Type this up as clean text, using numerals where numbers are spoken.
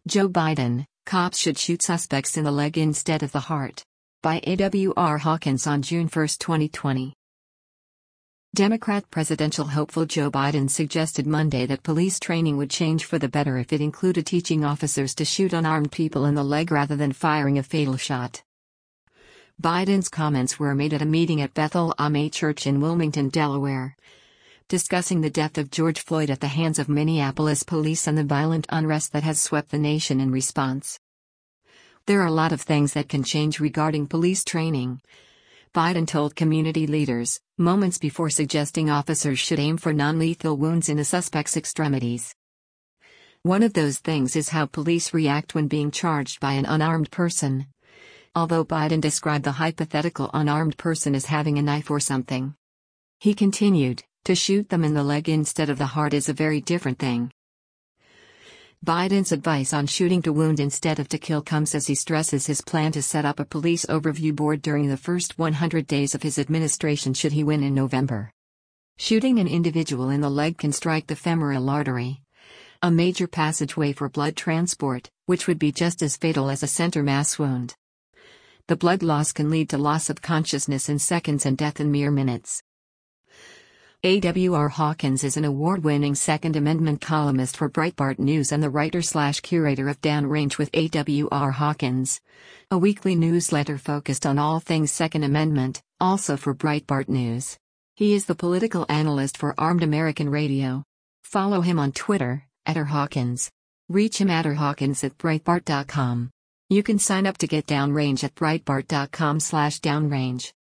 Joe Biden, cops should shoot suspects in the leg instead of the heart. By A.W.R. Hawkins on June 1, 2020. Democrat presidential hopeful Joe Biden suggested Monday that police training would change for the better if it included teaching officers to shoot unarmed people in the leg rather than firing a fatal shot. Biden's comments were made at a meeting at Bethel Ame Church in Wilmington, Delaware, discussing the death of George Floyd at the hands of Minneapolis police and the violent unrest that has swept the nation in response. There are a lot of things that can change regarding police training, Biden told community leaders, moments before suggesting officers should aim for non-lethal wounds in the suspect's extremities. One of those things is how police react when being charged by an unarmed person. Although Biden described the hypothetical unarmed person as having a knife or something. He continued, to shoot them in the leg instead of the heart is a very different thing. Biden's advice on shooting to wound instead of to kill comes as he stresses his plan to set up a police overview board during the first 100 days of his administration should he win in November. Shooting an individual in the leg can strike the femoral artery, a major passageway for blood transport, which would be just as fatal as a center mass wound. The blood loss can lead to loss of consciousness in seconds and death in mere minutes. A.W.R. Hawkins is an award-winning Second Amendment columnist for Breitbart News and the writer/curator of Downrange with A.W.R. Hawkins, a weekly newsletter focused on all things Second Amendment, also for Breitbart News. He is the political analyst for Armed American Radio. Follow him on Twitter, @RHawkins. Reach him at rhawkins@breitbart.com. You can sign up to get Downrange at breitbart.com/downrange.